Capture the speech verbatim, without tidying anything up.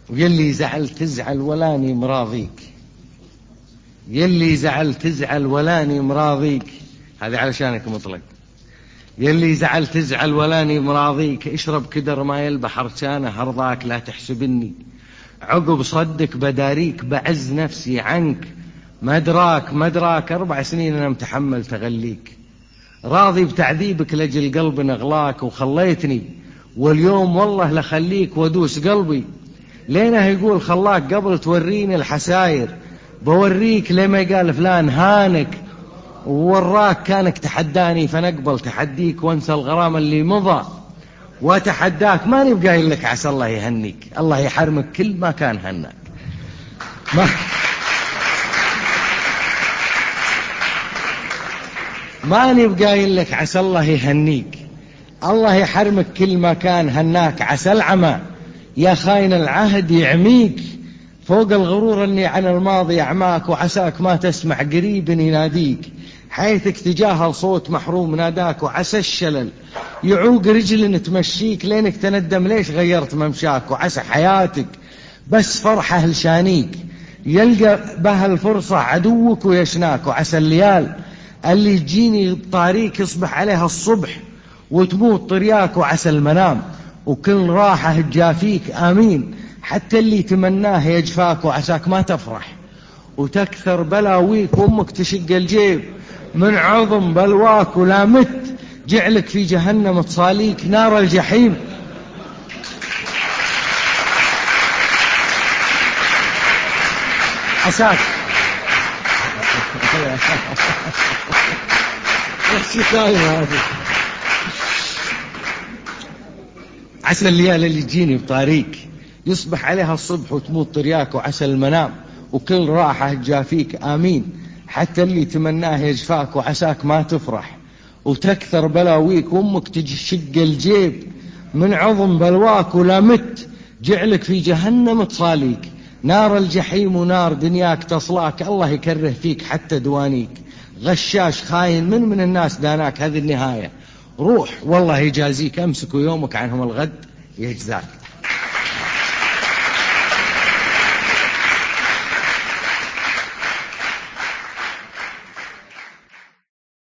ويلي زعل تزعل ولاني مراضيك، يلي زعل تزعل ولاني مراضيك، هذه علشانك مطلق. يلي زعل تزعل ولاني مراضيك، اشرب كدر ما البحر كان هرضاك، لا تحسبني عقب صدك بداريك، بعز نفسي عنك مدراك مدراك، أربع سنين أنا متحمل تغليك، راضي بتعذيبك لجل قلب نغلاك، وخليتني واليوم والله لخليك وادوس قلبي، لينه يقول خلاك قبل توريني الحساير، بوريك لما قال فلان هانك ووراك كانك تحداني، فنقبل تحديك وانسى الغرام اللي مضى وتحداك، ما نبقى قايل لك عسى الله يهنيك، الله يحرمك كل ما كان هناك. ما ما نبقى قايل لك عسى الله يهنيك، الله يحرمك كل ما كان هناك، عسى العمى يا خاين العهد يعميك، فوق الغرور اني عن الماضي اعماك، وعساك ما تسمع قريب يناديك، حيثك تجاهل صوت محروم ناداك، وعسى الشلل يعوق رجل تمشيك، لينك تندم ليش غيرت ممشاك، وعسى حياتك بس فرحة لشانيك، يلقى بها الفرصة عدوك ويشناك، وعسى الليال اللي تجيني بطاريك يصبح عليها الصبح وتموت طرياك، وعسى المنام وكل راحة تجافيك آمين، حتى اللي تمناه يجفاك، وعساك ما تفرح وتكثر بلاويك، وامك تشق الجيب من عظم بلواك، ولا مت جعلك في جهنم تصاليك، نار الجحيم. عساك عسى الليالي اللي تجيني بطاريك يصبح عليها الصبح وتموت طرياك، وعسى المنام وكل راحة تجافيك آمين، حتى اللي تمناه يجفاك، وعساك ما تفرح وتكثر بلاويك، وامك تشق الجيب من عظم بلواك، ولا مت جعلك في جهنم تصاليك، نار الجحيم ونار دنياك تصلاك، الله يكره فيك حتى دوانيك، غشاش خاين من من الناس داناك، هذه النهاية، روح والله يجازيك، أمسك يومك عنهم الغد يجزاك.